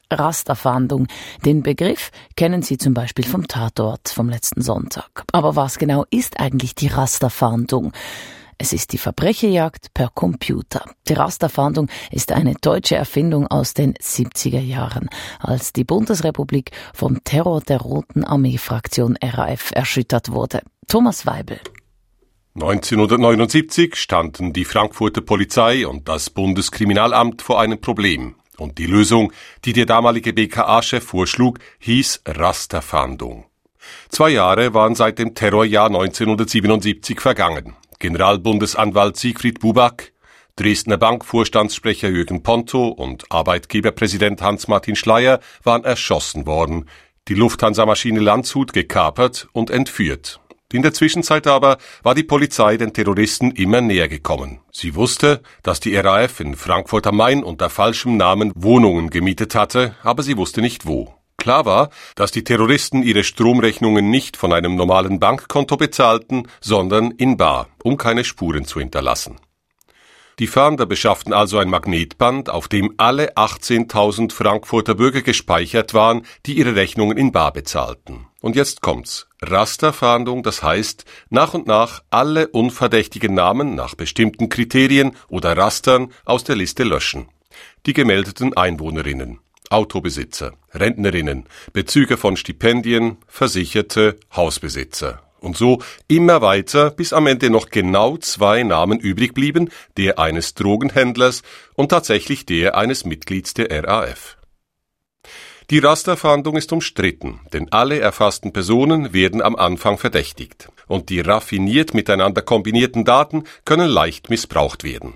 Rasterfahndung. Den Begriff kennen Sie zum Beispiel vom Tatort vom letzten Sonntag. Aber was genau ist eigentlich die Rasterfahndung? Es ist die Verbrecherjagd per Computer. Die Rasterfahndung ist eine deutsche Erfindung aus den 70er Jahren, als die Bundesrepublik vom Terror der Roten Armee-Fraktion RAF erschüttert wurde. Thomas Weibel. 1979 standen die Frankfurter Polizei und das Bundeskriminalamt vor einem Problem. Und die Lösung, die der damalige BKA-Chef vorschlug, hieß Rasterfahndung. 2 Jahre waren seit dem Terrorjahr 1977 vergangen. Generalbundesanwalt Siegfried Buback, Dresdner Bankvorstandssprecher Jürgen Ponto und Arbeitgeberpräsident Hans-Martin Schleyer waren erschossen worden, die Lufthansa-Maschine Landshut gekapert und entführt. In der Zwischenzeit aber war die Polizei den Terroristen immer näher gekommen. Sie wusste, dass die RAF in Frankfurt am Main unter falschem Namen Wohnungen gemietet hatte, aber sie wusste nicht wo. Klar war, dass die Terroristen ihre Stromrechnungen nicht von einem normalen Bankkonto bezahlten, sondern in bar, um keine Spuren zu hinterlassen. Die Fahnder beschafften also ein Magnetband, auf dem alle 18.000 Frankfurter Bürger gespeichert waren, die ihre Rechnungen in bar bezahlten. Und jetzt kommt's. Rasterfahndung, das heißt, nach und nach alle unverdächtigen Namen nach bestimmten Kriterien oder Rastern aus der Liste löschen. Die gemeldeten Einwohnerinnen, Autobesitzer, Rentnerinnen, Bezüger von Stipendien, Versicherte, Hausbesitzer. Und so immer weiter, bis am Ende noch genau 2 Namen übrig blieben, der eines Drogenhändlers und tatsächlich der eines Mitglieds der RAF. Die Rasterfahndung ist umstritten, denn alle erfassten Personen werden am Anfang verdächtigt. Und die raffiniert miteinander kombinierten Daten können leicht missbraucht werden.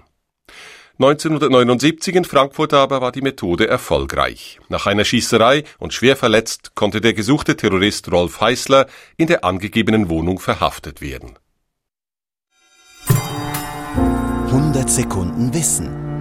1979 in Frankfurt aber war die Methode erfolgreich. Nach einer Schießerei und schwer verletzt konnte der gesuchte Terrorist Rolf Heißler in der angegebenen Wohnung verhaftet werden. 100 Sekunden Wissen.